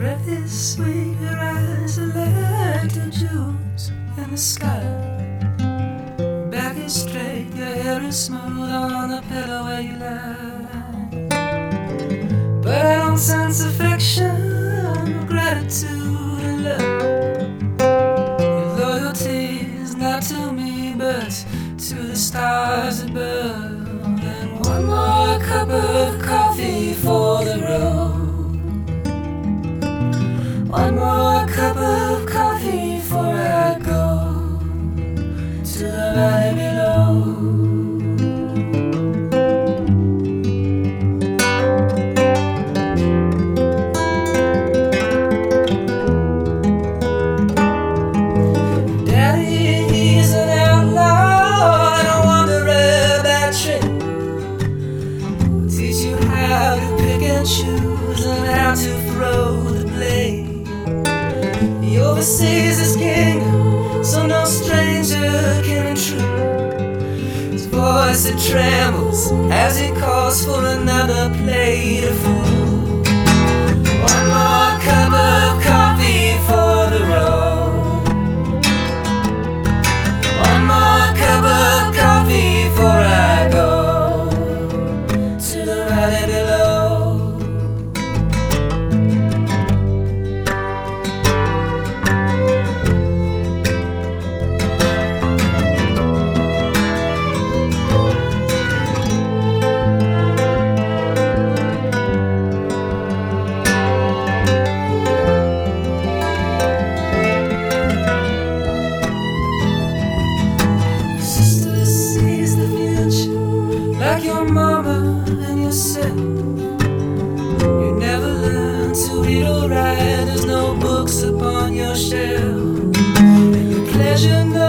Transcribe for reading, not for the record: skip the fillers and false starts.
breath is sweet, your eyes are like the jewels in the sky. Back is straight, your hair is smooth on the pillow where you lie. But I don't sense affection, gratitude and love. Your loyalty is not to me, but to the stars above. And one more cup of coffee for the road. One more cup of coffee before I go to the valley below. Choose and how to throw the blade. He oversees his kingdom, so no stranger can intrude. His voice it trembles as he calls for another plate of food. One more cup of coffee for the road. One more cup of coffee before I go to the valley below. Like your mama and yourself, you never learn to read or write. There's no books upon your shelf, and your pleasure